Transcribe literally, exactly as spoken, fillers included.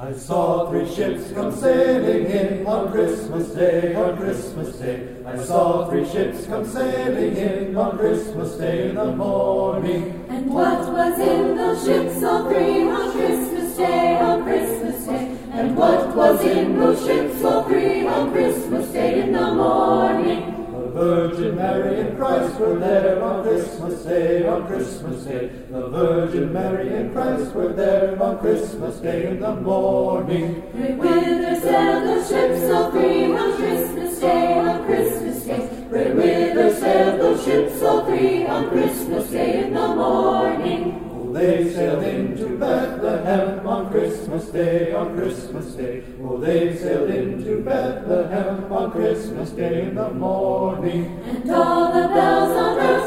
I saw three ships come sailing in on Christmas Day, on Christmas Day. I saw three ships come sailing in on Christmas Day in the morning. And what was in those ships all three on Christmas Day, on Christmas Day? And what was in those ships all three on Christmas Day in the morning? The Virgin Mary and Christ were there on Christmas Day, on Christmas Day. The Virgin Mary and Christ were there on Christmas Day in the morning. Great whither sailed those ships all three on Christmas Day, on Christmas Day. Great whither sailed those ships all three on Christmas Day in the morning. Oh, they sailed into Bethlehem on Christmas Day, on Christmas Day. Oh, they sailed into Bethlehem on Christmas Day in the morning. And all the bells on earth